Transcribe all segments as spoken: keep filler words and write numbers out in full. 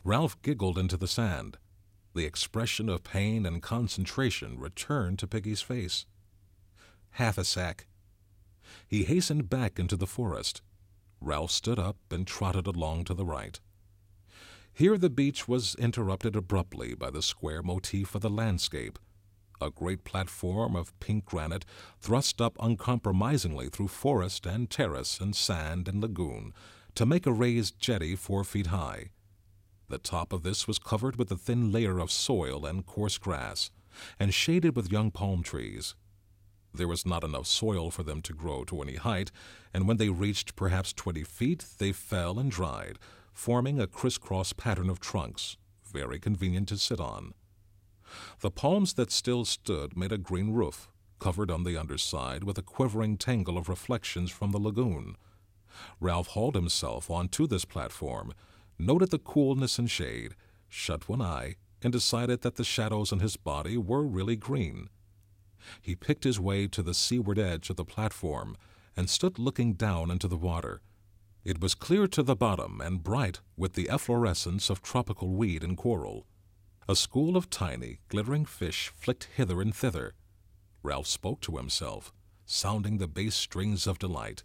Ralph giggled into the sand. The expression of pain and concentration returned to Piggy's face. Half a sack. He hastened back into the forest. Ralph stood up and trotted along to the right. Here the beach was interrupted abruptly by the square motif of the landscape, a great platform of pink granite thrust up uncompromisingly through forest and terrace and sand and lagoon to make a raised jetty four feet high. The top of this was covered with a thin layer of soil and coarse grass, and shaded with young palm trees. There was not enough soil for them to grow to any height, and when they reached perhaps twenty feet, they fell and dried, forming a crisscross pattern of trunks, very convenient to sit on. The palms that still stood made a green roof, covered on the underside with a quivering tangle of reflections from the lagoon. Ralph hauled himself onto this platform, noted the coolness and shade, shut one eye, and decided that the shadows on his body were really green. He picked his way to the seaward edge of the platform and stood looking down into the water. It was clear to the bottom and bright with the efflorescence of tropical weed and coral. A school of tiny, glittering fish flicked hither and thither. Ralph spoke to himself, sounding the bass strings of delight.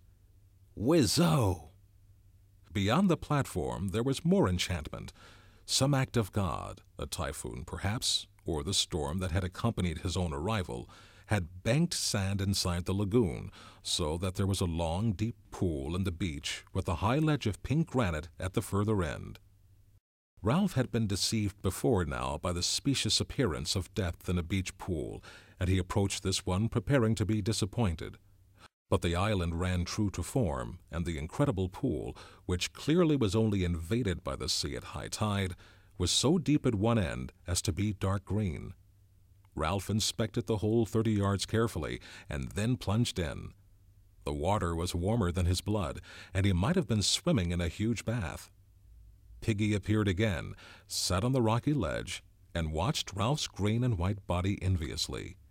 Whizzo! Beyond the platform there was more enchantment, some act of God, a typhoon perhaps, or the storm that had accompanied his own arrival, had banked sand inside the lagoon, so that there was a long, deep pool in the beach with a high ledge of pink granite at the further end. Ralph had been deceived before now by the specious appearance of depth in a beach pool, and he approached this one preparing to be disappointed. But the island ran true to form, and the incredible pool, which clearly was only invaded by the sea at high tide, was so deep at one end as to be dark green. Ralph inspected the whole thirty yards carefully, and then plunged in. The water was warmer than his blood, and he might have been swimming in a huge bath. Piggy appeared again, sat on the rocky ledge, and watched Ralph's green and white body enviously.